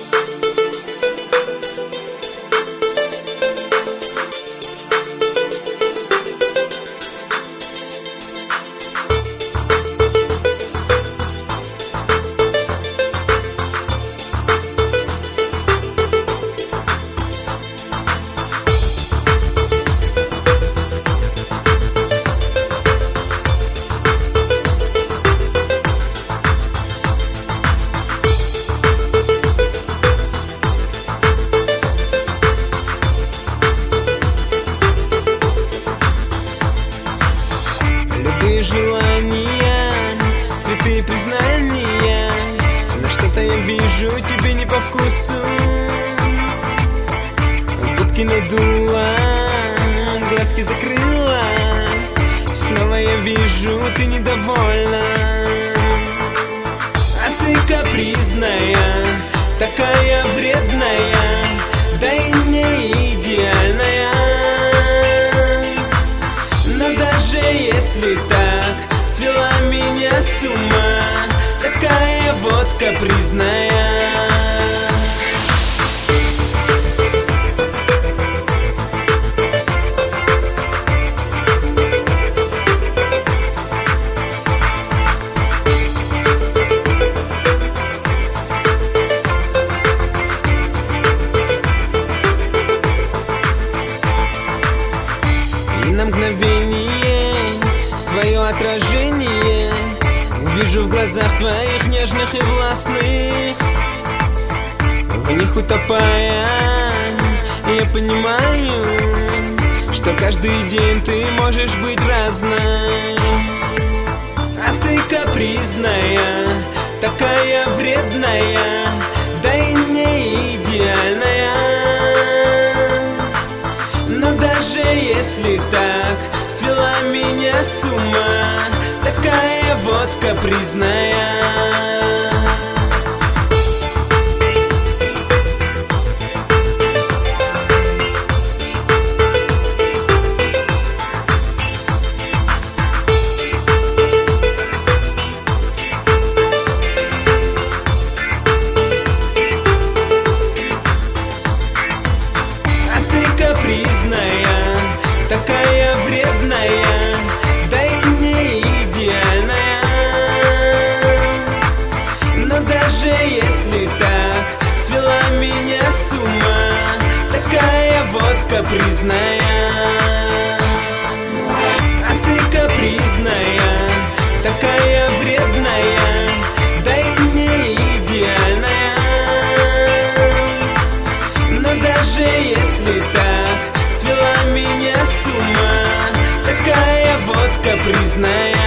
Желания, цветы признания, но что-то я вижу тебе не по вкусу. Губки надула, глазки закрыла, снова я вижу, ты недовольна. А ты капризная, такая вредная, да и не идеальная. Но даже если так свела меня с ума, такая вот капризная. И на мгновение свое отражение увижу в глазах твоих нежных и властных. В них утопая, я понимаю, что каждый день ты можешь быть разной. А ты капризная, такая вредная, да и не идеальная. Но даже если так свела меня с ума, такая вот капризная. Капризная, такая вредная, да и не идеальная. Но даже если так свела меня с ума, такая вот капризная. А ты капризная, такая вредная, да и не идеальная. Но даже если так свела меня с ума, такая вот капризная.